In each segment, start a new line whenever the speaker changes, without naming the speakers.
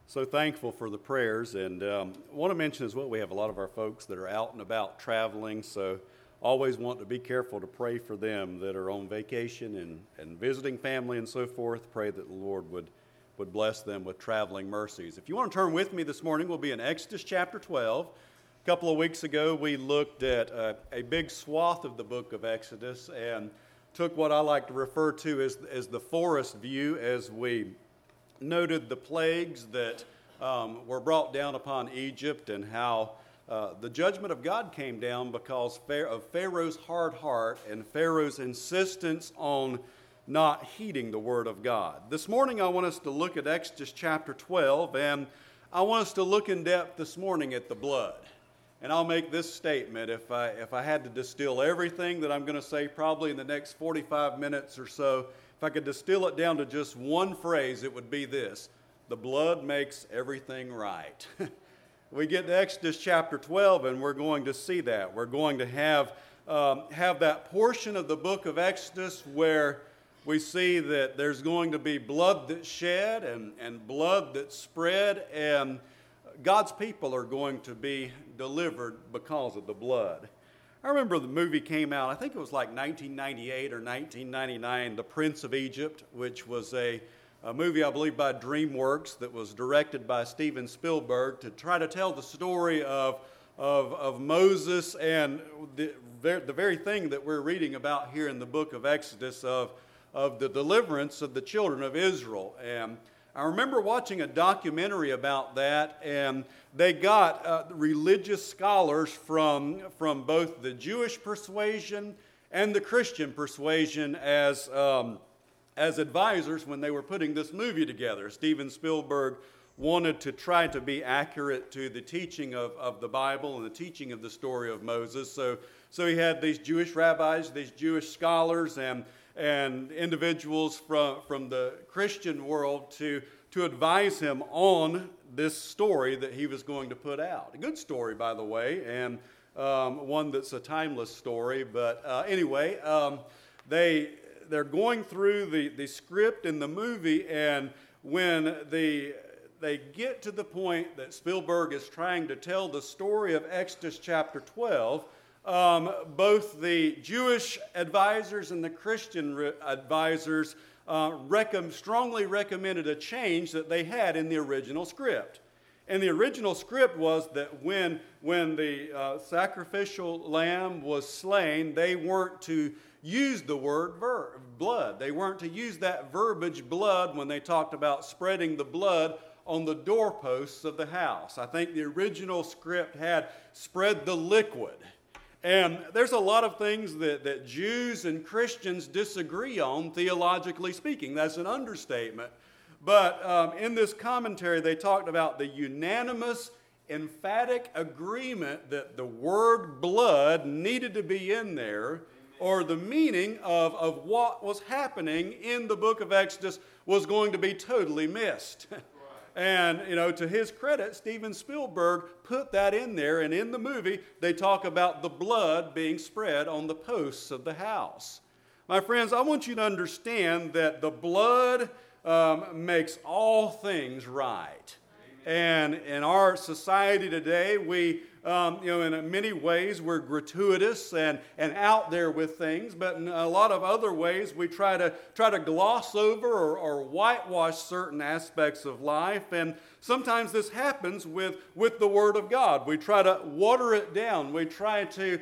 So thankful for the prayers, and want to mention as well, we have a lot of our folks that are out and about traveling, so always want to be careful to pray for them that are on vacation and visiting family and so forth. Pray that the Lord would bless them with traveling mercies. If you want to turn with me this morning, we'll be in Exodus chapter 12. A couple of weeks ago, we looked at a big swath of the book of Exodus and took what I like to refer to as the forest view, as we noted the plagues that were brought down upon Egypt and how the judgment of God came down because of Pharaoh's hard heart and Pharaoh's insistence on not heeding the word of God. This morning I want us to look at Exodus chapter 12, and I want us to look in depth this morning at the blood. And I'll make this statement: if I had to distill everything that I'm going to say probably in the next 45 minutes or so, if I could distill it down to just one phrase, it would be this: the blood makes everything right. We get to Exodus chapter 12, and we're going to see that. We're going to have that portion of the book of Exodus where we see that there's going to be blood that's shed and blood that's spread, and God's people are going to be delivered because of the blood. I remember the movie came out, I think it was like 1998 or 1999, The Prince of Egypt, which was a movie, I believe, by DreamWorks that was directed by Steven Spielberg to try to tell the story of Moses and the very thing that we're reading about here in the book of Exodus of the deliverance of the children of Israel. And I remember watching a documentary about that, and they got religious scholars from both the Jewish persuasion and the Christian persuasion as advisors when they were putting this movie together. Steven Spielberg wanted to try to be accurate to the teaching of the Bible and the teaching of the story of Moses. So he had these Jewish rabbis, these Jewish scholars, and individuals from the Christian world to advise him on this story that he was going to put out. A good story, by the way, and one that's a timeless story. But anyway, they're going through the script in the movie, and when they get to the point that Spielberg is trying to tell the story of Exodus chapter 12, both the Jewish advisors and the Christian advisors strongly recommended a change that they had in the original script. And the original script was that when the sacrificial lamb was slain, they weren't to use the word blood. They weren't to use that verbiage, blood, when they talked about spreading the blood on the doorposts of the house. I think the original script had spread the liquid. And there's a lot of things that Jews and Christians disagree on, theologically speaking. That's an understatement. But in this commentary, they talked about the unanimous, emphatic agreement that the word blood needed to be in there, or the meaning of what was happening in the book of Exodus was going to be totally missed. And, to his credit, Steven Spielberg put that in there, and in the movie, they talk about the blood being spread on the posts of the house. My friends, I want you to understand that the blood makes all things right. And in our society today, we, in many ways, we're gratuitous and out there with things, but in a lot of other ways, we try to gloss over or whitewash certain aspects of life. And sometimes this happens with the Word of God. We try to water it down. We try to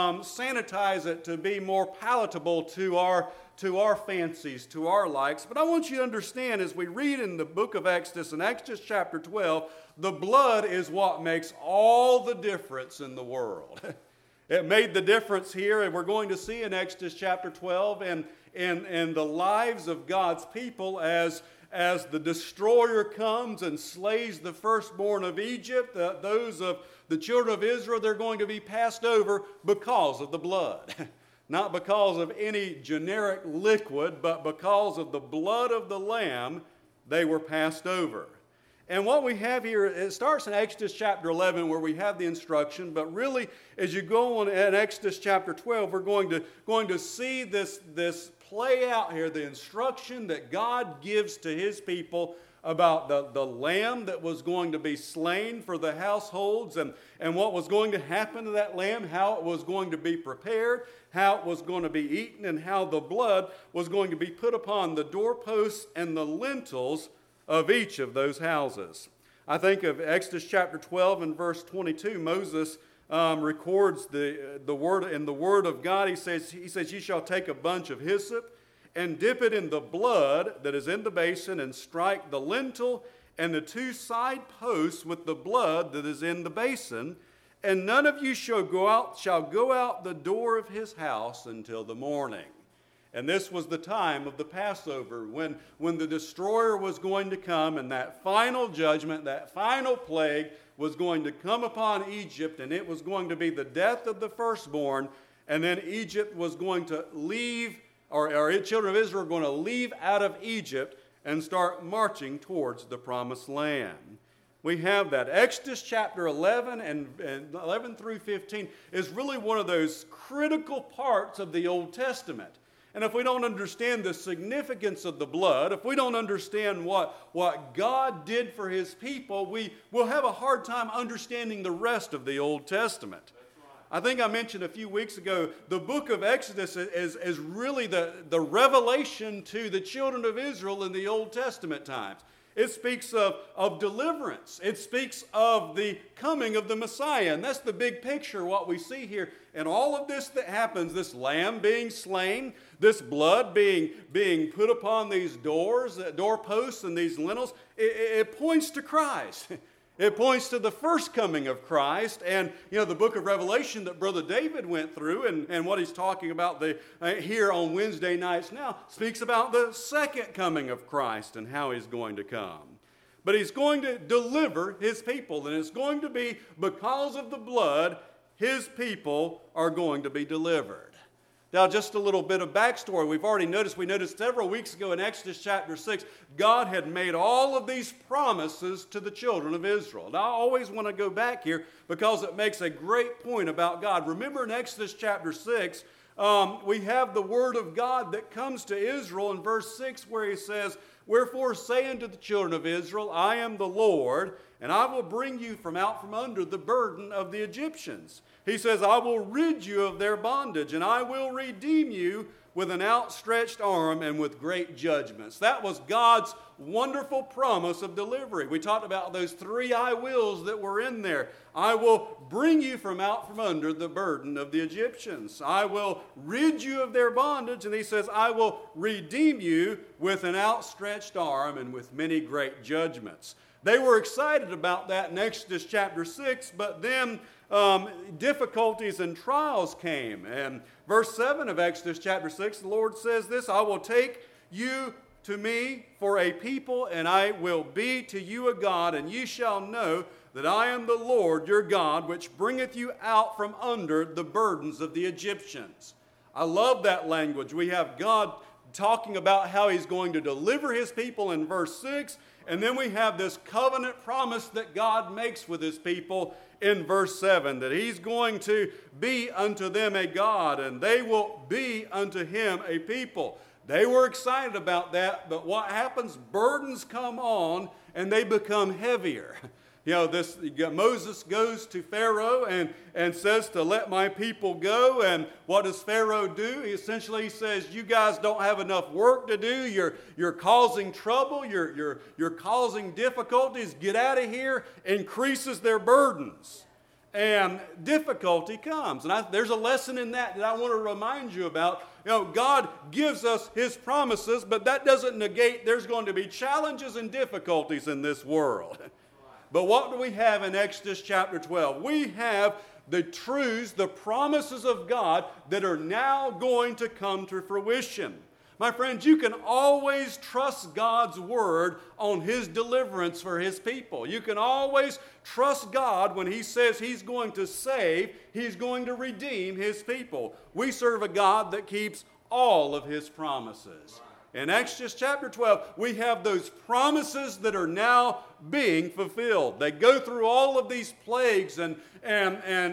sanitize it to be more palatable to our fancies, to our likes. But I want you to understand, as we read in the book of Exodus, in Exodus chapter 12, the blood is what makes all the difference in the world. It made the difference here, and we're going to see in Exodus chapter 12 and the lives of God's people as the destroyer comes and slays the firstborn of Egypt, those of the children of Israel, they're going to be passed over because of the blood. Not because of any generic liquid, but because of the blood of the Lamb, they were passed over. And what we have here, it starts in Exodus chapter 11 where we have the instruction, but really as you go on in Exodus chapter 12, we're going to see this play out here, the instruction that God gives to His people about the lamb that was going to be slain for the households and what was going to happen to that lamb, how it was going to be prepared, how it was going to be eaten, and how the blood was going to be put upon the doorposts and the lintels of each of those houses. I think of Exodus chapter 12 and verse 22. Moses records the word in the word of God. He says, "You shall take a bunch of hyssop and dip it in the blood that is in the basin and strike the lintel and the two side posts with the blood that is in the basin. And none of you shall go out the door of his house until the morning." And this was the time of the Passover when the destroyer was going to come, and that final judgment, that final plague was going to come upon Egypt, and it was going to be the death of the firstborn, and then Egypt was going to leave, or children of Israel were going to leave out of Egypt and start marching towards the promised land. We have that. Exodus chapter 11 and 11 through 15 is really one of those critical parts of the Old Testament. And if we don't understand the significance of the blood, if we don't understand what God did for his people, we will have a hard time understanding the rest of the Old Testament. I think I mentioned a few weeks ago, the book of Exodus is really the revelation to the children of Israel in the Old Testament times. It speaks of deliverance. It speaks of the coming of the Messiah. And that's the big picture, what we see here. And all of this that happens, this lamb being slain, this blood being put upon these doorposts and these lintels, it points to Christ. It points to the first coming of Christ. And, the book of Revelation that Brother David went through and what he's talking about here on Wednesday nights now speaks about the second coming of Christ and how he's going to come. But he's going to deliver his people, and it's going to be because of the blood, his people are going to be delivered. Now, just a little bit of backstory. We noticed several weeks ago in Exodus chapter 6, God had made all of these promises to the children of Israel. And I always want to go back here because it makes a great point about God. Remember in Exodus chapter 6, we have the word of God that comes to Israel in verse 6 where he says, "Wherefore say unto the children of Israel, I am the Lord, and I will bring you from out from under the burden of the Egyptians." He says, "I will rid you of their bondage, and I will redeem you with an outstretched arm and with great judgments." That was God's wonderful promise of delivery. We talked about those 3 I wills that were in there. I will bring you from out from under the burden of the Egyptians. I will rid you of their bondage. And he says, I will redeem you with an outstretched arm and with many great judgments. They were excited about that in Exodus chapter 6, but then difficulties and trials came. And verse 7 of Exodus chapter 6, the Lord says this, "I will take you to me for a people, and I will be to you a God, and ye shall know that I am the Lord your God, which bringeth you out from under the burdens of the Egyptians." I love that language. We have God talking about how he's going to deliver his people in verse 6, and then we have this covenant promise that God makes with his people in verse 7, that he's going to be unto them a God, and they will be unto him a people. They were excited about that, but what happens? Burdens come on, and they become heavier. Moses goes to Pharaoh and says to let my people go. And what does Pharaoh do? He essentially says, you guys don't have enough work to do. You're causing trouble. You're causing difficulties. Get out of here. Increases their burdens. And difficulty comes. And there's a lesson in that I want to remind you about. God gives us his promises, but that doesn't negate there's going to be challenges and difficulties in this world. But what do we have in Exodus chapter 12? We have the truths, the promises of God that are now going to come to fruition. My friends, you can always trust God's word on his deliverance for his people. You can always trust God when he says he's going to save, he's going to redeem his people. We serve a God that keeps all of his promises. In Exodus chapter 12, we have those promises that are now being fulfilled. They go through all of these plagues and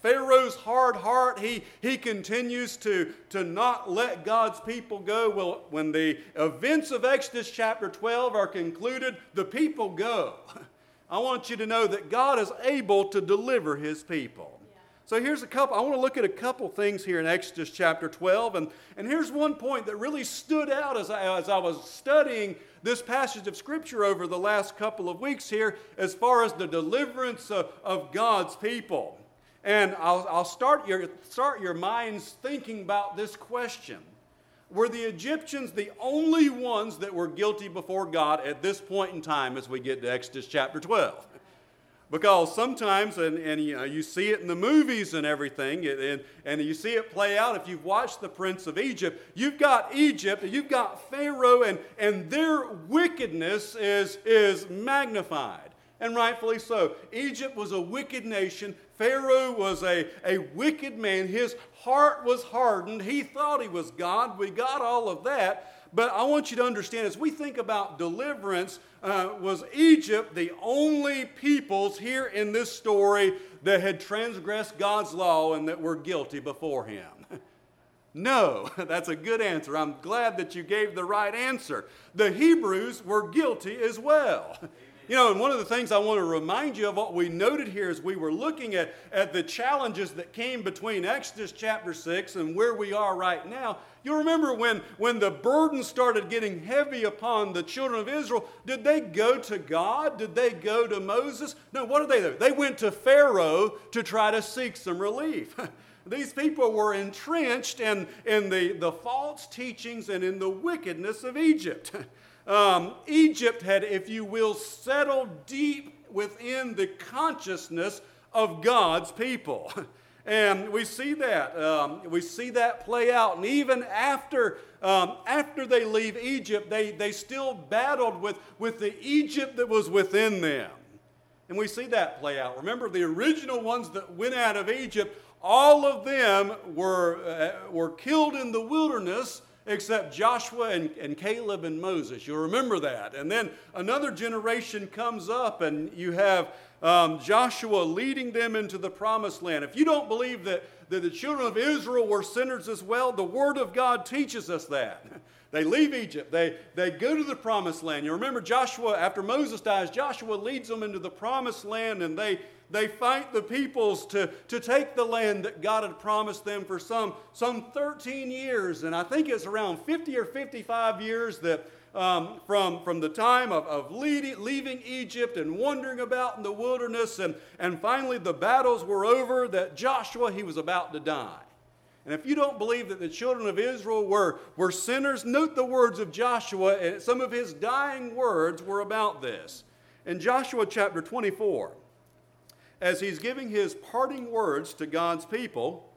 Pharaoh's hard heart, he continues to not let God's people go. Well, when the events of Exodus chapter 12 are concluded, the people go. I want you to know that God is able to deliver his people. So here's I want to look at a couple things here in Exodus chapter 12. And here's one point that really stood out as I was studying this passage of Scripture over the last couple of weeks here as far as the deliverance of God's people. And I'll start your minds thinking about this question. Were the Egyptians the only ones that were guilty before God at this point in time as we get to Exodus chapter 12? Because sometimes, and you see it in the movies and everything, and you see it play out if you've watched The Prince of Egypt, you've got Egypt, and you've got Pharaoh, and their wickedness is magnified. And rightfully so. Egypt was a wicked nation. Pharaoh was a wicked man. His heart was hardened. He thought he was God. We got all of that. But I want you to understand, as we think about deliverance, was Egypt the only peoples here in this story that had transgressed God's law and that were guilty before him? No, that's a good answer. I'm glad that you gave the right answer. The Hebrews were guilty as well. You know, and one of the things I want to remind you of what we noted here as we were looking at the challenges that came between Exodus chapter 6 and where we are right now. You remember when the burden started getting heavy upon the children of Israel, did they go to God? Did they go to Moses? No, what did they do? They went to Pharaoh to try to seek some relief. These people were entrenched in the false teachings and in the wickedness of Egypt. Egypt had, if you will, settled deep within the consciousness of God's people. And we see that play out. And even after they leave Egypt, they still battled with the Egypt that was within them. And we see that play out. Remember, the original ones that went out of Egypt, all of them were killed in the wilderness, except Joshua and Caleb and Moses. You'll remember that. And then another generation comes up, and you have Joshua leading them into the promised land. If you don't believe that the children of Israel were sinners as well, the Word of God teaches us that. They leave Egypt. They go to the promised land. You remember Joshua, after Moses dies, Joshua leads them into the promised land, and they fight the peoples to take the land that God had promised them for some 13 years. And I think it's around 50 or 55 years that from the time of leaving Egypt and wandering about in the wilderness, and finally the battles were over, that Joshua, he was about to die. And if you don't believe that the children of Israel were sinners, note the words of Joshua, and some of his dying words were about this. In Joshua chapter 24, as he's giving his parting words to God's people,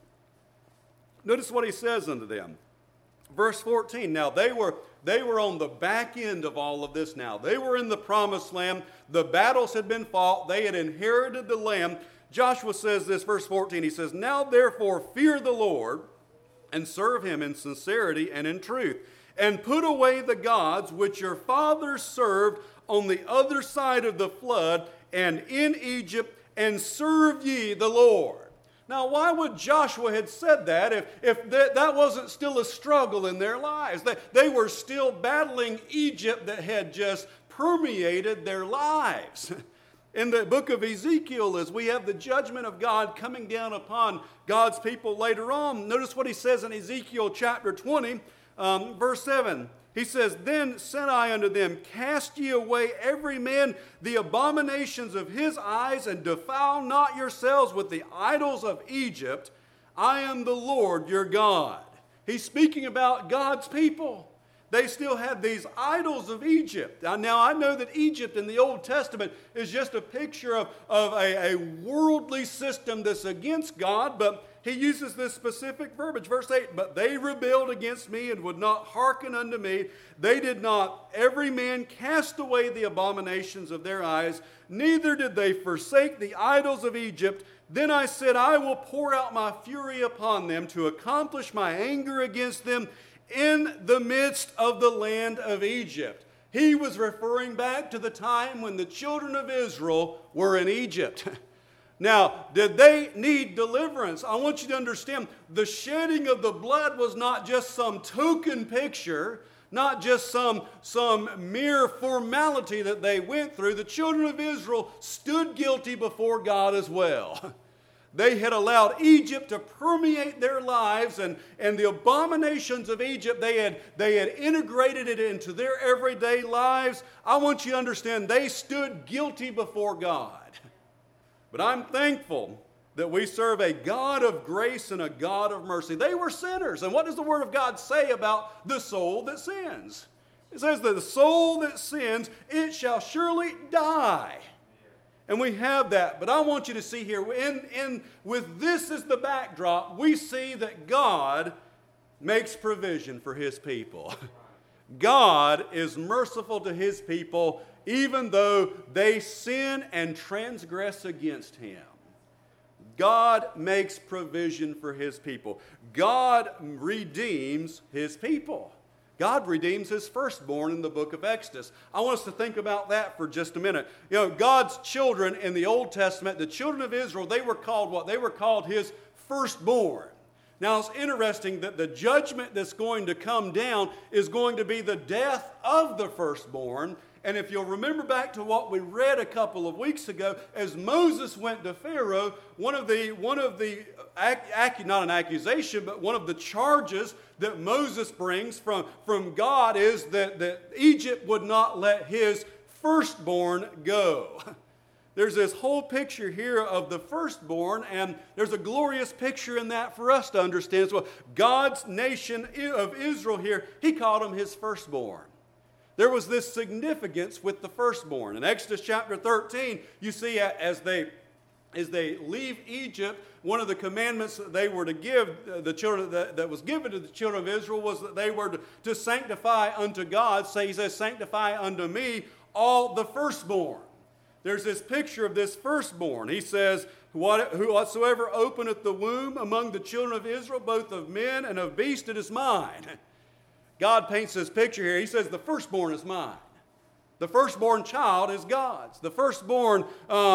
notice what he says unto them. Verse 14, now they were on the back end of all of this now. They were in the promised land. The battles had been fought. They had inherited the land. Joshua says this, verse 14, he says, now therefore fear the Lord and serve him in sincerity and in truth, and put away the gods which your fathers served on the other side of the flood and in Egypt, and serve ye the Lord. Now, why would Joshua have said that if that wasn't still a struggle in their lives? They were still battling Egypt that had just permeated their lives. In the book of Ezekiel, as we have the judgment of God coming down upon God's people later on, notice what he says in Ezekiel chapter 20, verse 7. He says, then said I unto them, cast ye away every man the abominations of his eyes, and defile not yourselves with the idols of Egypt. I am the Lord your God. He's speaking about God's people. They still had these idols of Egypt. Now I know that Egypt in the Old Testament is just a picture of a worldly system that's against God, but he uses this specific verbiage. Verse 8, but they rebelled against me and would not hearken unto me. They did not every man cast away the abominations of their eyes, neither did they forsake the idols of Egypt. Then I said, I will pour out my fury upon them to accomplish my anger against them in the midst of the land of Egypt. He was referring back to the time when the children of Israel were in Egypt. Now, did they need deliverance? I want you to understand the shedding of the blood was not just some token picture, not just some mere formality that they went through. The children of Israel stood guilty before God as well. They had allowed Egypt to permeate their lives, and the abominations of Egypt, they had integrated it into their everyday lives. I want you to understand they stood guilty before God. But I'm thankful that we serve a God of grace and a God of mercy. They were sinners. And what does the Word of God say about the soul that sins? It says that the soul that sins, it shall surely die. And we have that. But I want you to see here, with this as the backdrop, we see that God makes provision for His people. God is merciful to His people even though they sin and transgress against Him. God makes provision for His people. God redeems His people. God redeems His firstborn in the book of Exodus. I want us to think about that for just a minute. You know, God's children in the Old Testament, the children of Israel, they were called what? They were called His firstborn. Now, it's interesting that the judgment that's going to come down is going to be the death of the firstborn. And if you'll remember back to what we read a couple of weeks ago, as Moses went to Pharaoh, one of the not an accusation, but one of the charges that Moses brings from God is that Egypt would not let his firstborn go. There's this whole picture here of the firstborn, and there's a glorious picture in that for us to understand as well. God's nation of Israel here, He called them His firstborn. There was this significance with the firstborn. In Exodus chapter 13, you see as they leave Egypt, one of the commandments that they were to give the children, that was given to the children of Israel, was that they were to sanctify unto God. So He says, sanctify unto me all the firstborn. There's this picture of this firstborn. He says, whatsoever openeth the womb among the children of Israel, both of men and of beasts, it is mine. God paints this picture here. He says, the firstborn is mine. The firstborn child is God's. The firstborn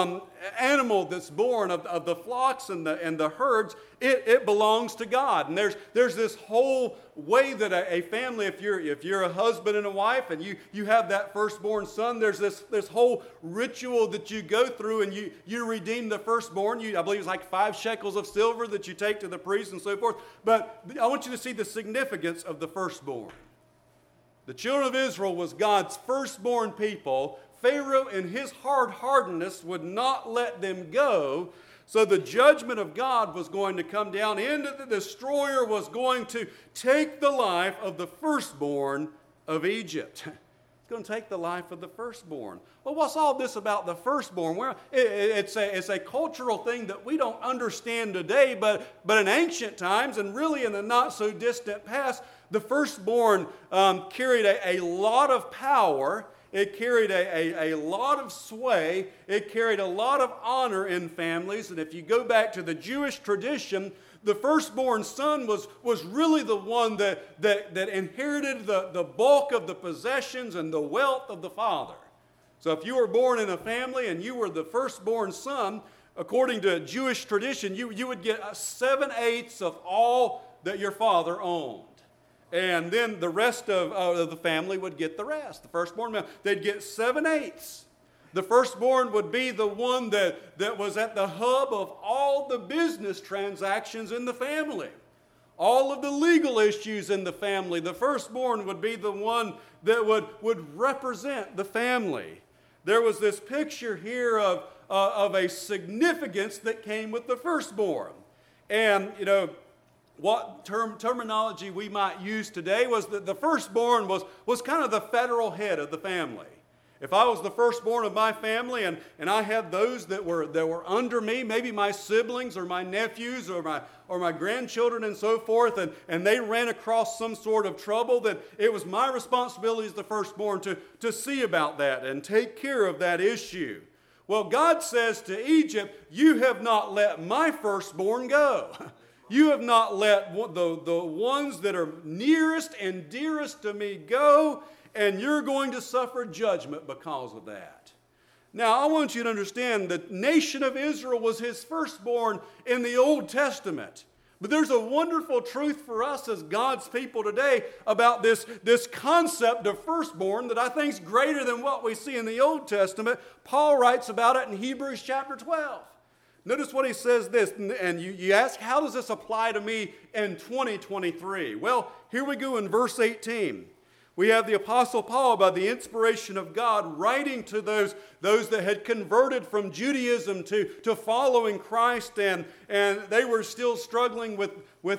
animal that's born of the flocks and the herds, it belongs to God. And there's this whole way that a family, if you're a husband and a wife and you have that firstborn son, there's this whole ritual that you go through, and you redeem the firstborn. I believe it's like 5 shekels of silver that you take to the priest and so forth. But I want you to see the significance of the firstborn. The children of Israel was God's firstborn people. Pharaoh, in his hard-heartedness, would not let them go. So the judgment of God was going to come down, and the destroyer was going to take the life of the firstborn of Egypt. It's going to take the life of the firstborn. Well, what's all this about the firstborn? Well, it's a cultural thing that we don't understand today, but in ancient times, and really in the not-so-distant past, the firstborn carried a lot of power. It carried a lot of sway. It carried a lot of honor in families. And if you go back to the Jewish tradition, the firstborn son was really the one that inherited the bulk of the possessions and the wealth of the father. So if you were born in a family and you were the firstborn son, according to Jewish tradition, you would get 7/8 of all that your father owned. And then the rest of the family would get the rest. The firstborn, they'd get 7/8. The firstborn would be the one that was at the hub of all the business transactions in the family. All of the legal issues in the family. The firstborn would be the one that would represent the family. There was this picture here of a significance that came with the firstborn. And, what terminology we might use today was that the firstborn was kind of the federal head of the family. If I was the firstborn of my family and I had those that were under me, maybe my siblings or my nephews or my grandchildren and so forth, and they ran across some sort of trouble, then it was my responsibility as the firstborn to see about that and take care of that issue. Well, God says to Egypt, you have not let my firstborn go. You have not let the ones that are nearest and dearest to me go, and you're going to suffer judgment because of that. Now, I want you to understand the nation of Israel was his firstborn in the Old Testament. But there's a wonderful truth for us as God's people today about this concept of firstborn that I think is greater than what we see in the Old Testament. Paul writes about it in Hebrews chapter 12. Notice what he says this, and you ask, how does this apply to me in 2023? Well, here we go in verse 18. We have the Apostle Paul, by the inspiration of God, writing to those that had converted from Judaism to following Christ, and they were still struggling with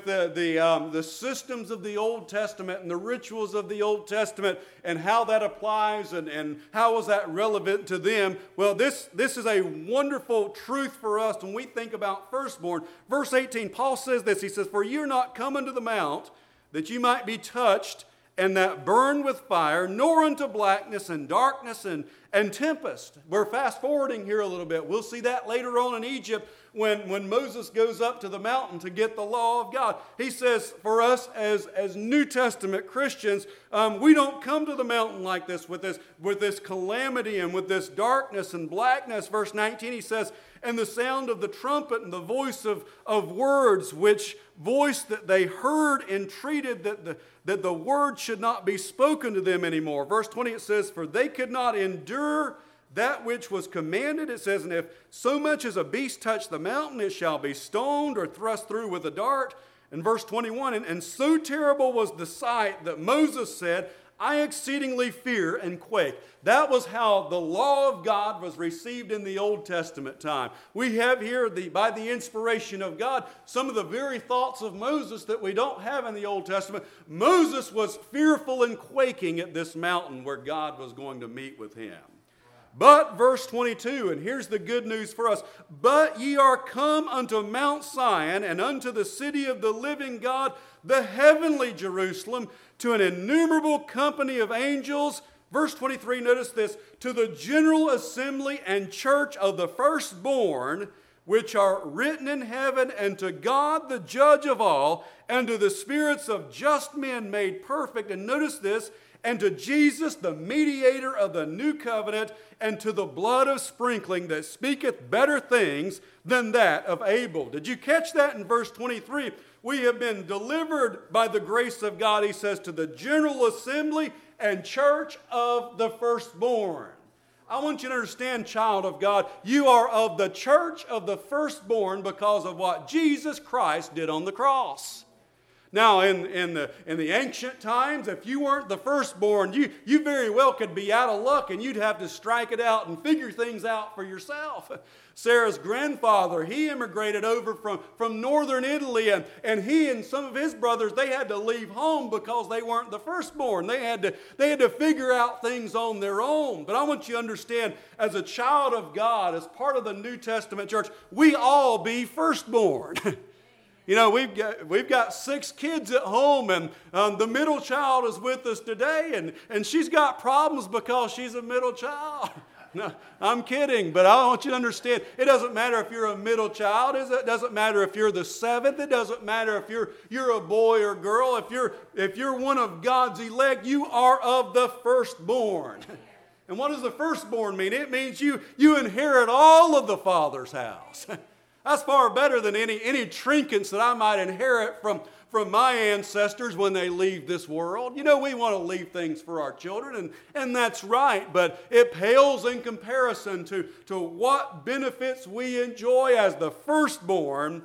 the systems of the Old Testament and the rituals of the Old Testament and how that applies and how is that relevant to them. Well, this is a wonderful truth for us when we think about firstborn. Verse 18, Paul says this. He says, "For you're not come unto the mount that you might be touched, and that burn with fire, nor unto blackness and darkness and tempest." We're fast forwarding here a little bit. We'll see that later on in Egypt when Moses goes up to the mountain to get the law of God. He says for us as New Testament Christians, we don't come to the mountain like this with this calamity and with this darkness and blackness. Verse 19, he says, "And the sound of the trumpet and the voice of words, which voice that they heard entreated that the word should not be spoken to them anymore." Verse 20, it says, "For they could not endure that which was commanded." It says, "And if so much as a beast touch the mountain, it shall be stoned or thrust through with a dart." And verse 21, and so terrible was the sight that Moses said, "I exceedingly fear and quake." That was how the law of God was received in the Old Testament time. We have here, by the inspiration of God, some of the very thoughts of Moses that we don't have in the Old Testament. Moses was fearful and quaking at this mountain where God was going to meet with him. But, verse 22, and here's the good news for us, "But ye are come unto Mount Sion, and unto the city of the living God, the heavenly Jerusalem, to an innumerable company of angels." Verse 23, notice this, "To the general assembly and church of the firstborn, which are written in heaven, and to God the judge of all, and to the spirits of just men made perfect." And notice this, "And to Jesus, the mediator of the new covenant, and to the blood of sprinkling that speaketh better things than that of Abel." Did you catch that in verse 23? We have been delivered by the grace of God, he says, to the general assembly and church of the firstborn. I want you to understand, child of God, you are of the church of the firstborn because of what Jesus Christ did on the cross. Now, in the ancient times, if you weren't the firstborn, you very well could be out of luck and you'd have to strike it out and figure things out for yourself. Sarah's grandfather, he immigrated over from northern Italy, and he and some of his brothers, they had to leave home because they weren't the firstborn. They had to figure out things on their own. But I want you to understand, as a child of God, as part of the New Testament church, we all be firstborn. You know, we've got 6 kids at home, and the middle child is with us today, and she's got problems because she's a middle child. No, I'm kidding, but I want you to understand, it doesn't matter if you're a middle child. It doesn't matter if you're the 7th. It doesn't matter if you're a boy or girl. If you're one of God's elect, you are of the firstborn. And what does the firstborn mean? It means you inherit all of the Father's house. That's far better than any trinkets that I might inherit from my ancestors when they leave this world. You know, we want to leave things for our children, and that's right, but it pales in comparison to what benefits we enjoy as the firstborn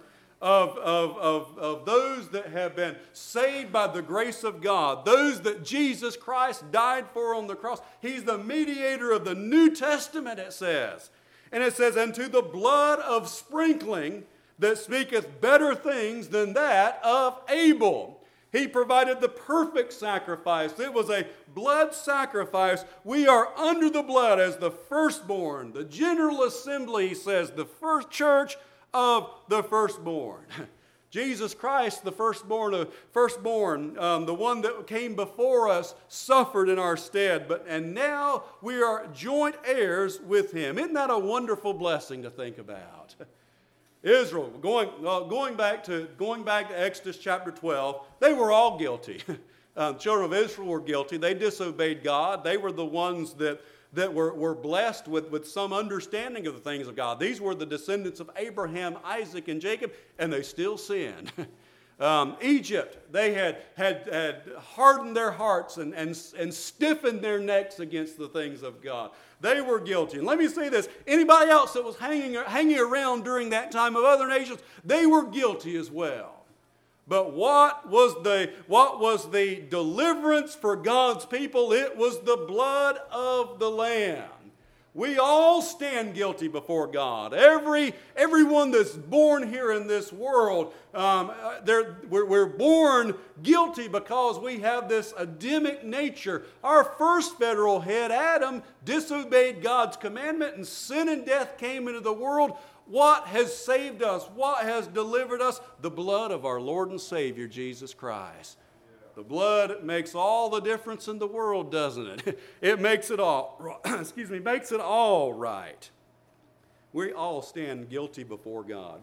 of those that have been saved by the grace of God, those that Jesus Christ died for on the cross. He's the mediator of the New Testament, it says. And it says, "And to the blood of sprinkling that speaketh better things than that of Abel." He provided the perfect sacrifice. It was a blood sacrifice. We are under the blood as the firstborn. The general assembly, he says, the first church of the firstborn. Jesus Christ, the firstborn, the one that came before us, suffered in our stead, and now we are joint heirs with him. Isn't that a wonderful blessing to think about? Israel, going back to Exodus chapter 12, they were all guilty. Children of Israel were guilty. They disobeyed God. They were the ones that were blessed with some understanding of the things of God. These were the descendants of Abraham, Isaac, and Jacob, and they still sinned. Egypt, they had hardened their hearts and stiffened their necks against the things of God. They were guilty. And let me say this, anybody else that was hanging around during that time of other nations, they were guilty as well. But what was the deliverance for God's people? It was the blood of the Lamb. We all stand guilty before God. Everyone that's born here in this world, we're born guilty because we have this Adamic nature. Our first federal head, Adam, disobeyed God's commandment, and sin and death came into the world. What has saved us? What has delivered us? The blood of our Lord and Savior, Jesus Christ. The blood makes all the difference in the world, doesn't it? It makes it all, makes it all right. We all stand guilty before God.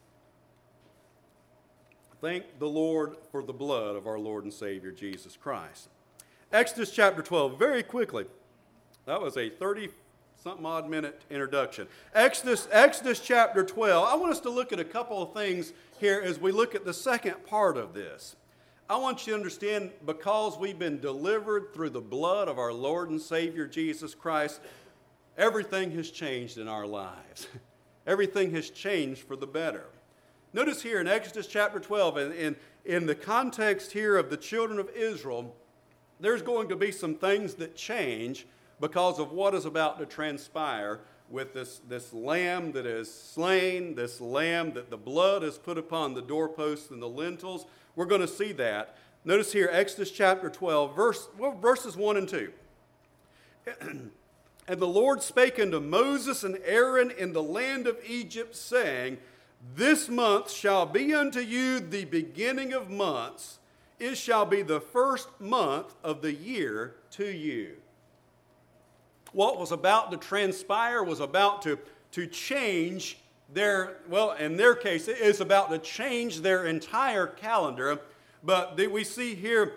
Thank the Lord for the blood of our Lord and Savior, Jesus Christ. Exodus chapter 12, very quickly. That was a 30-something odd minute introduction. Exodus chapter 12. I want us to look at a couple of things here as we look at the second part of this. I want you to understand, because we've been delivered through the blood of our Lord and Savior Jesus Christ, everything has changed in our lives. Everything has changed for the better. Notice here in Exodus chapter 12, in the context here of the children of Israel, there's going to be some things that change because of what is about to transpire with this lamb that is slain, this lamb that the blood is put upon the doorposts and the lintels. We're going to see that. Notice here, Exodus chapter 12, verses 1 and 2. And the Lord spake unto Moses and Aaron in the land of Egypt, saying, This month shall be unto you the beginning of months. It shall be the first month of the year to you. What was about to transpire was about to change in their case, it's about to change their entire calendar. But we see here,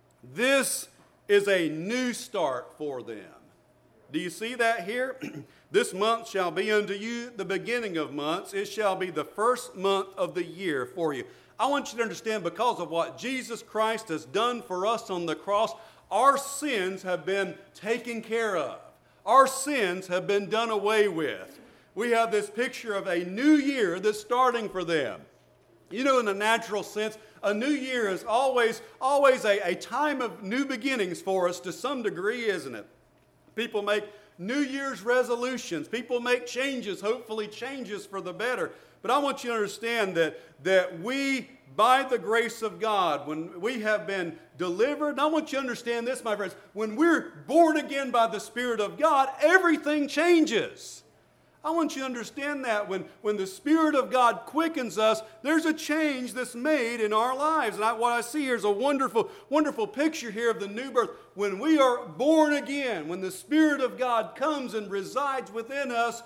this is a new start for them. Do you see that here? This month shall be unto you the beginning of months. It shall be the first month of the year for you. I want you to understand, because of what Jesus Christ has done for us on the cross, our sins have been taken care of. Our sins have been done away with. We have this picture of a new year that's starting for them. You know, in the natural sense, a new year is always a time of new beginnings for us to some degree, isn't it? People make New Year's resolutions. People make changes, hopefully changes for the better. But I want you to understand that we, by the grace of God, when we have been delivered, and I want you to understand this, my friends, when we're born again by the Spirit of God, everything changes. I want you to understand that when the Spirit of God quickens us, there's a change that's made in our lives. And what I see here is a wonderful, wonderful picture here of the new birth. When we are born again, when the Spirit of God comes and resides within us,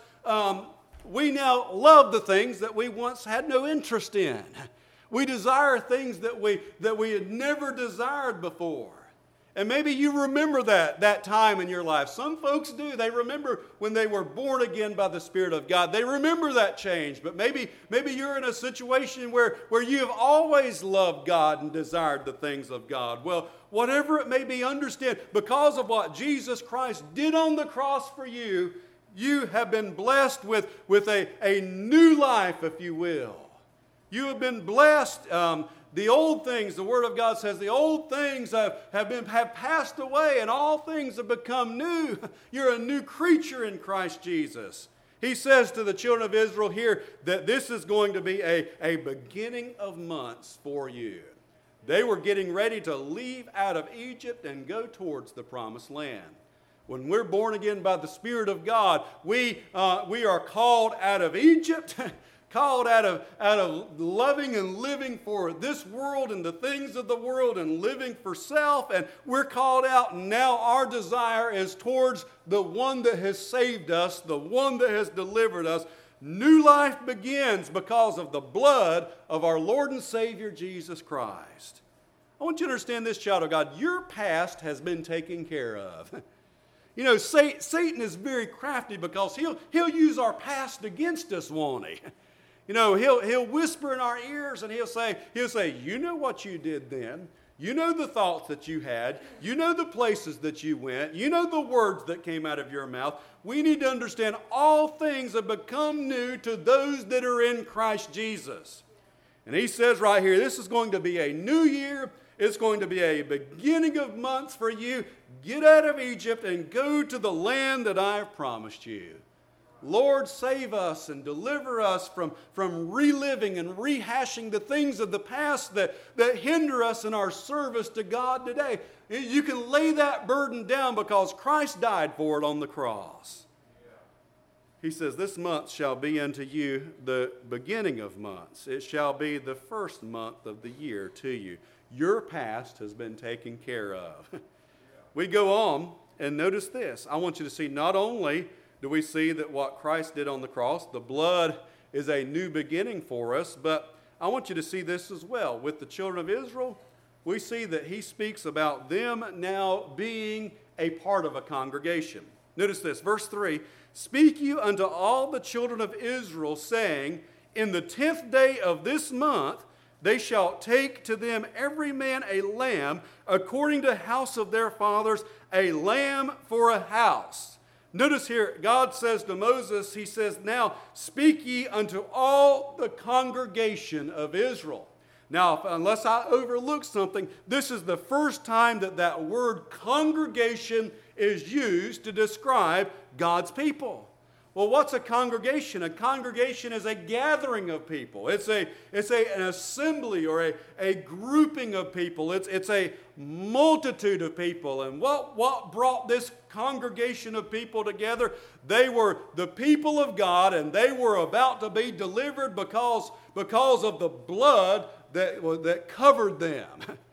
we now love the things that we once had no interest in. We desire things that we had never desired before. And maybe you remember that time in your life. Some folks do. They remember when they were born again by the Spirit of God. They remember that change. But maybe you're in a situation where you have always loved God and desired the things of God. Well, whatever it may be, understand, because of what Jesus Christ did on the cross for you, you have been blessed with a new life, if you will. You have been blessed. The old things, the Word of God says, the old things have passed away and all things have become new. You're a new creature in Christ Jesus. He says to the children of Israel here that this is going to be a beginning of months for you. They were getting ready to leave out of Egypt and go towards the promised land. When we're born again by the Spirit of God, we are called out of Egypt, called out of loving and living for this world and the things of the world and living for self, and we're called out, and now our desire is towards the one that has saved us, the one that has delivered us. New life begins because of the blood of our Lord and Savior Jesus Christ. I want you to understand this, child of God. Your past has been taken care of. You know, Satan is very crafty because he'll use our past against us, won't he? You know, he'll whisper in our ears and he'll say, you know what you did then. You know the thoughts that you had. You know the places that you went. You know the words that came out of your mouth. We need to understand all things have become new to those that are in Christ Jesus. And he says right here, this is going to be a new year. It's going to be a beginning of months for you. Get out of Egypt and go to the land that I have promised you. Lord, save us and deliver us from reliving and rehashing the things of the past that hinder us in our service to God today. You can lay that burden down because Christ died for it on the cross. He says, this month shall be unto you the beginning of months. It shall be the first month of the year to you. Your past has been taken care of. We go on and notice this. I want you to see not only do we see that what Christ did on the cross, the blood is a new beginning for us, but I want you to see this as well. With the children of Israel, we see that he speaks about them now being a part of a congregation. Notice this, verse 3, speak you unto all the children of Israel, saying, in the 10th day of this month, they shall take to them every man a lamb, according to the house of their fathers, a lamb for a house. Notice here, God says to Moses, he says, now speak ye unto all the congregation of Israel. Now, unless I overlook something, this is the first time that word congregation is used to describe God's people. Well, what's a congregation? A congregation is a gathering of people. It's an assembly or a grouping of people. It's a multitude of people. And what brought this congregation of people together? They were the people of God, and they were about to be delivered because of the blood that covered them.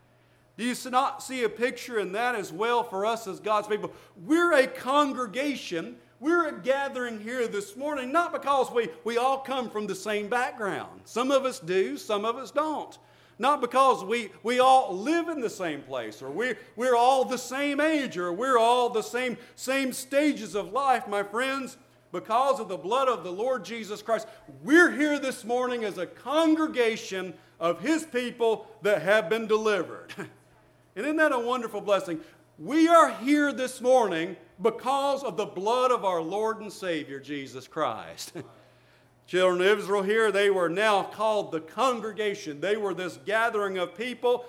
Do you not see a picture in that as well for us as God's people? We're a congregation. We're gathering here this morning not because we all come from the same background. Some of us do, some of us don't. Not because we all live in the same place, or we're all the same age, or we're all the same stages of life, my friends. Because of the blood of the Lord Jesus Christ, we're here this morning as a congregation of His people that have been delivered. And isn't that a wonderful blessing? We are here this morning because of the blood of our Lord and Savior, Jesus Christ. Children of Israel here, they were now called the congregation. They were this gathering of people.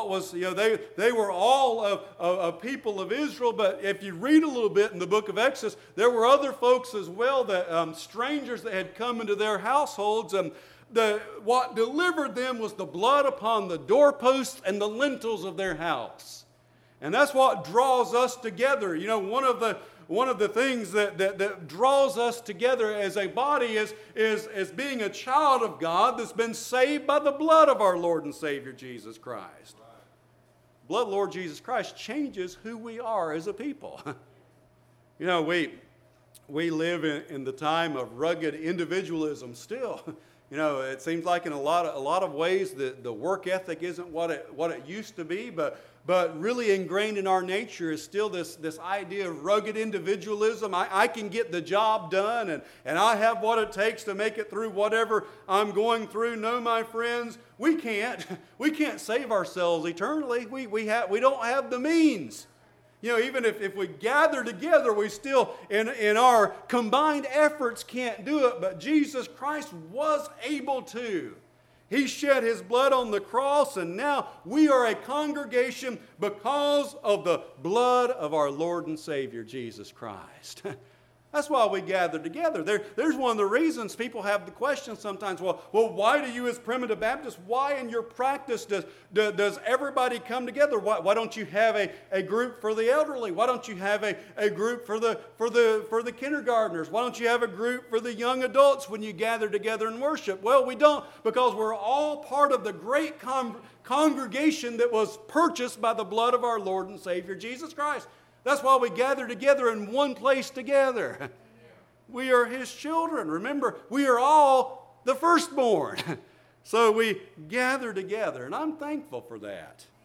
They were all of people of Israel, but if you read a little bit in the book of Exodus, there were other folks as well, that strangers that had come into their households, and what delivered them was the blood upon the doorposts and the lintels of their house. And that's what draws us together. You know, one of the things that draws us together as a body is being a child of God that's been saved by the blood of our Lord and Savior Jesus Christ. Blood of Lord Jesus Christ changes who we are as a people. You know, we live in the time of rugged individualism still. You know, it seems like in a lot of ways the work ethic isn't what it used to be, but really ingrained in our nature is still this idea of rugged individualism. I can get the job done, and I have what it takes to make it through whatever I'm going through. No, my friends, we can't. We can't save ourselves eternally. We don't have the means. You know, even if we gather together, we still, in our combined efforts, can't do it. But Jesus Christ was able to. He shed His blood on the cross, and now we are a congregation because of the blood of our Lord and Savior, Jesus Christ. That's why we gather together. There's one of the reasons people have the question sometimes, well, why do you as Primitive Baptists, why in your practice does everybody come together? Why don't you have a group for the elderly? Why don't you have a group for the kindergartners? Why don't you have a group for the young adults when you gather together and worship? Well, we don't, because we're all part of the great congregation that was purchased by the blood of our Lord and Savior Jesus Christ. That's why we gather together in one place together. We are His children. Remember, we are all the firstborn. So we gather together, and I'm thankful for that.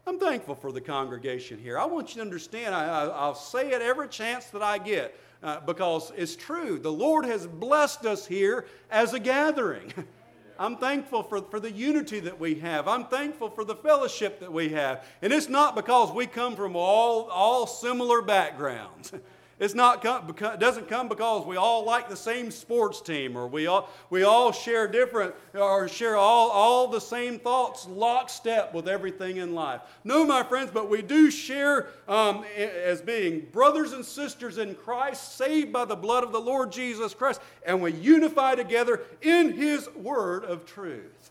I'm thankful for the congregation here. I want you to understand, I'll say it every chance that I get because it's true. The Lord has blessed us here as a gathering. I'm thankful for the unity that we have. I'm thankful for the fellowship that we have. And it's not because we come from all similar backgrounds. It doesn't come because we all like the same sports team, or we all share different, or share all the same thoughts, lockstep with everything in life. No, my friends, but we do share as being brothers and sisters in Christ, saved by the blood of the Lord Jesus Christ, and we unify together in His word of truth.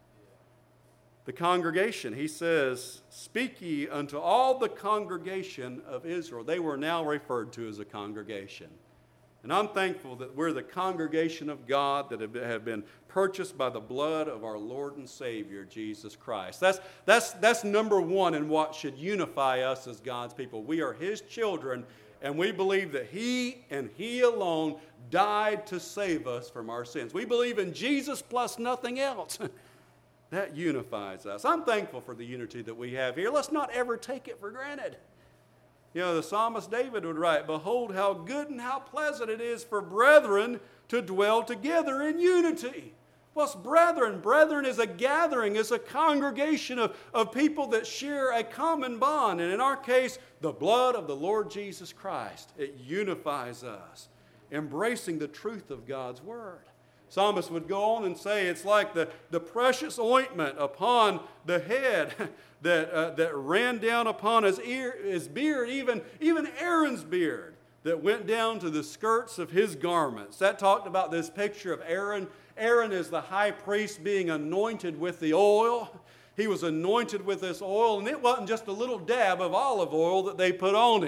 The congregation, he says, speak ye unto all the congregation of Israel. They were now referred to as a congregation. And I'm thankful that we're the congregation of God that have been purchased by the blood of our Lord and Savior, Jesus Christ. That's number one in what should unify us as God's people. We are His children, and we believe that He and He alone died to save us from our sins. We believe in Jesus plus nothing else. That unifies us. I'm thankful for the unity that we have here. Let's not ever take it for granted. You know, the psalmist David would write, behold how good and how pleasant it is for brethren to dwell together in unity. What's brethren? Brethren is a gathering, is a congregation of people that share a common bond. And in our case, the blood of the Lord Jesus Christ. It unifies us, embracing the truth of God's word. Psalmist would go on and say it's like the precious ointment upon the head that ran down upon his beard, even Aaron's beard that went down to the skirts of his garments. That talked about this picture of Aaron. Aaron is the high priest being anointed with the oil. He was anointed with this oil, and it wasn't just a little dab of olive oil that they put on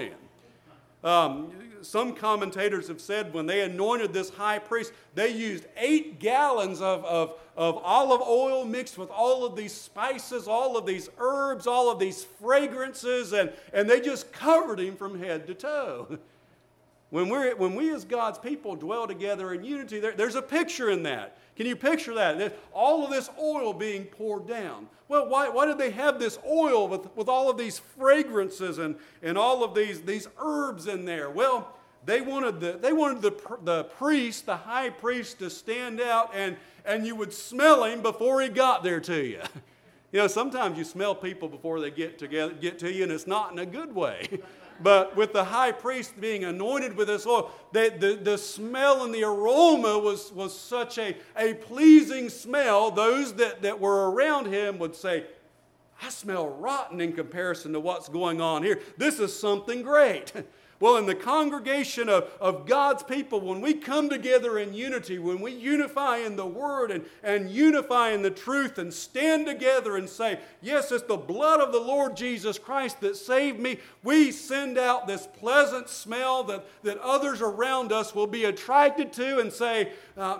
him. Some commentators have said when they anointed this high priest, they used 8 gallons of olive oil mixed with all of these spices, all of these herbs, all of these fragrances, and they just covered him from head to toe. When we as God's people dwell together in unity, there's a picture in that. Can you picture that? All of this oil being poured down. Well, why did they have this oil with all of these fragrances and all of these herbs in there? Well, they wanted the priest, the high priest, to stand out and you would smell him before he got there to you. You know, sometimes you smell people before they get to you, and it's not in a good way. But with the high priest being anointed with this oil, the smell and the aroma was such a pleasing smell. Those that were around him would say, I smell rotten in comparison to what's going on here. This is something great. Well, in the congregation of God's people, when we come together in unity, when we unify in the Word and unify in the truth and stand together and say, yes, it's the blood of the Lord Jesus Christ that saved me, we send out this pleasant smell that others around us will be attracted to and say,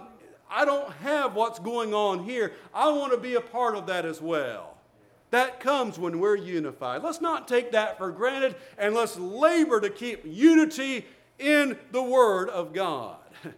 I don't have what's going on here. I want to be a part of that as well. That comes when we're unified. Let's not take that for granted, and let's labor to keep unity in the Word of God.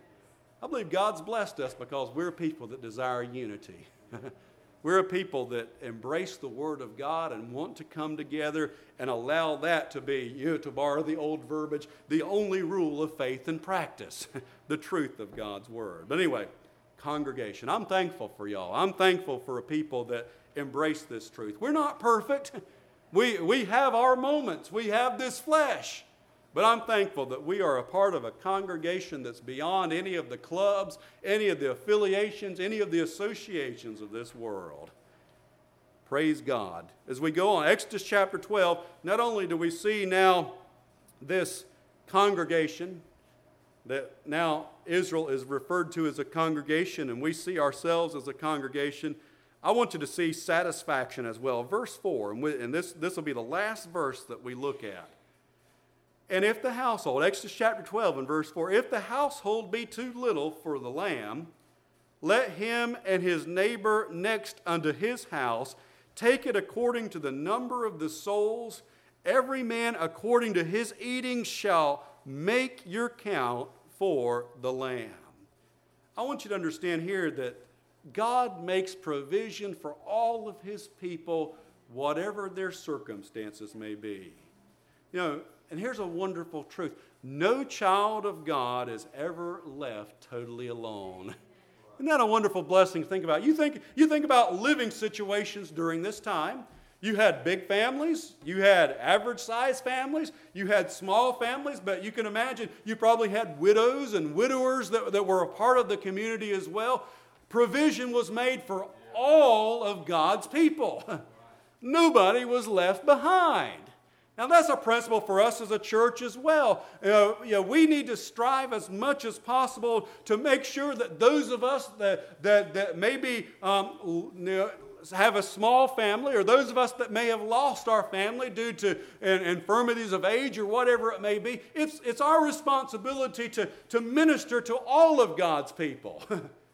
I believe God's blessed us because we're a people that desire unity. We're a people that embrace the Word of God and want to come together and allow that to be, to borrow the old verbiage, the only rule of faith and practice, the truth of God's Word. But anyway, congregation, I'm thankful for y'all. I'm thankful for a people that embrace this truth. We're not perfect. We have our moments. We have this flesh. But I'm thankful that we are a part of a congregation that's beyond any of the clubs, any of the affiliations, any of the associations of this world. Praise God. As we go on, Exodus chapter 12, not only do we see now this congregation, that now Israel is referred to as a congregation, and we see ourselves as a congregation, I want you to see satisfaction as well. Verse 4, and this will be the last verse that we look at. And if the household, Exodus chapter 12 and verse 4, if the household be too little for the lamb, let him and his neighbor next unto his house take it according to the number of the souls. Every man according to his eating shall make your count for the lamb. I want you to understand here that God makes provision for all of His people whatever their circumstances may be. You know, and here's a wonderful truth. No child of God is ever left totally alone. Isn't that a wonderful blessing to think about? You think about living situations during this time. You had big families, you had average-sized families, you had small families, but you can imagine you probably had widows and widowers that were a part of the community as well. Provision was made for all of God's people. Nobody was left behind. Now that's a principle for us as a church as well. We need to strive as much as possible to make sure that those of us that maybe have a small family, or those of us that may have lost our family due to infirmities of age or whatever it may be, it's our responsibility to minister to all of God's people.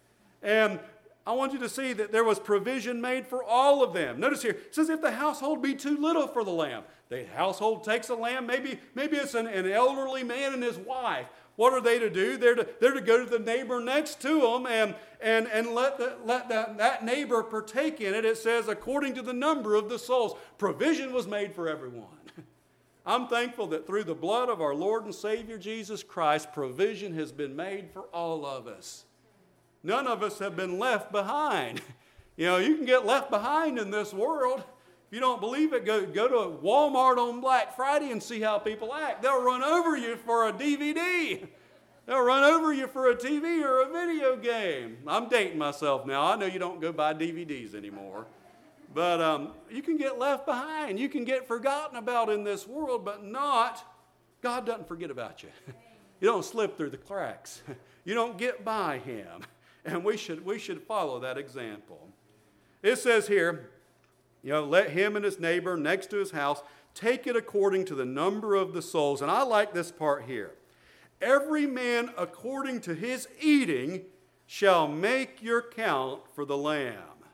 And I want you to see that there was provision made for all of them. Notice here, it says if the household be too little for the lamb. The household takes a lamb, maybe it's an elderly man and his wife. What are they to do? They're to go to the neighbor next to them and let that neighbor partake in it. It says according to the number of the souls. Provision was made for everyone. I'm thankful that through the blood of our Lord and Savior Jesus Christ, provision has been made for all of us. None of us have been left behind. You can get left behind in this world. If you don't believe it, go to Walmart on Black Friday and see how people act. They'll run over you for a DVD. They'll run over you for a TV or a video game. I'm dating myself now. I know you don't go buy DVDs anymore. But you can get left behind. You can get forgotten about in this world, but God doesn't forget about you. You don't slip through the cracks. You don't get by Him. And we should follow that example. It says here, let him and his neighbor next to his house take it according to the number of the souls. And I like this part here. Every man according to his eating shall make your count for the lamb.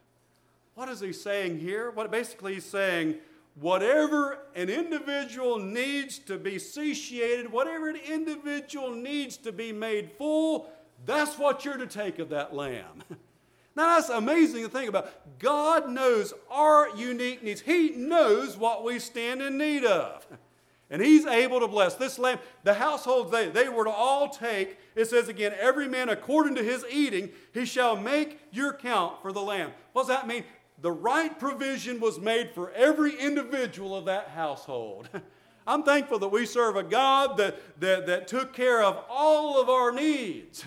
What is he saying here? Basically he's saying, whatever an individual needs to be satiated, whatever an individual needs to be made full, that's what you're to take of that lamb. Now that's amazing to think about. God knows our unique needs. He knows what we stand in need of. And He's able to bless. This lamb, the households, they were to all take, it says again, every man according to his eating, he shall make your count for the lamb. What does that mean? The right provision was made for every individual of that household. I'm thankful that we serve a God that took care of all of our needs.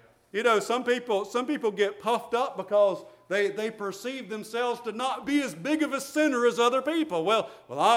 Some people get puffed up because they perceive themselves to not be as big of a sinner as other people. Well,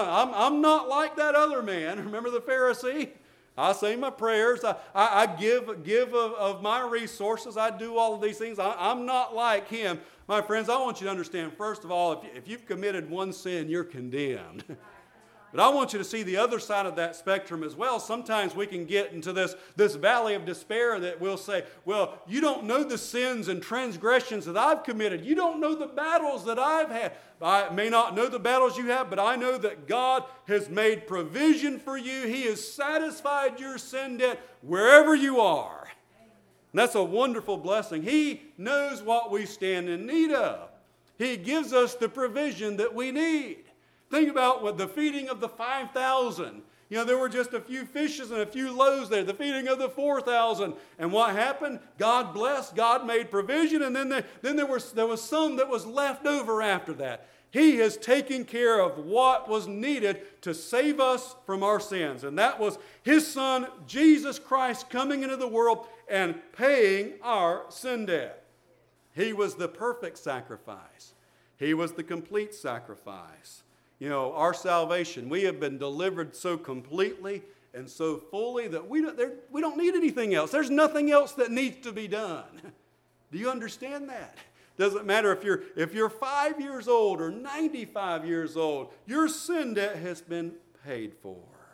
I'm not like that other man. Remember the Pharisee? I say my prayers. I give of my resources. I do all of these things. I'm not like him. My friends, I want you to understand, first of all, if you've committed one sin, you're condemned. But I want you to see the other side of that spectrum as well. Sometimes we can get into this valley of despair that we'll say, well, you don't know the sins and transgressions that I've committed. You don't know the battles that I've had. I may not know the battles you have, but I know that God has made provision for you. He has satisfied your sin debt wherever you are. And that's a wonderful blessing. He knows what we stand in need of. He gives us the provision that we need. Think about the feeding of the 5,000. There were just a few fishes and a few loaves there. The feeding of the 4,000. And what happened? God blessed. God made provision. And then there was some that was left over after that. He has taken care of what was needed to save us from our sins. And that was His Son, Jesus Christ, coming into the world and paying our sin debt. He was the perfect sacrifice. He was the complete sacrifice. Our salvation, we have been delivered so completely and so fully that we don't need anything else. There's nothing else that needs to be done. Do you understand that? Doesn't matter if you're 5 years old or 95 years old, your sin debt has been paid for.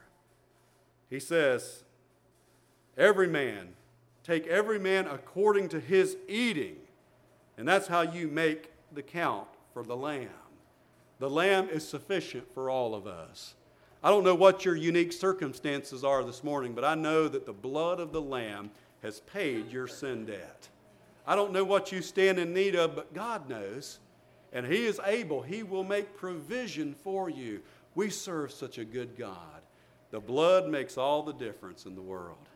He says, take every man according to his eating. And that's how you make the count for the lamb. The lamb is sufficient for all of us. I don't know what your unique circumstances are this morning, but I know that the blood of the lamb has paid your sin debt. I don't know what you stand in need of, but God knows. and He is able. He will make provision for you. We serve such a good God. The blood makes all the difference in the world.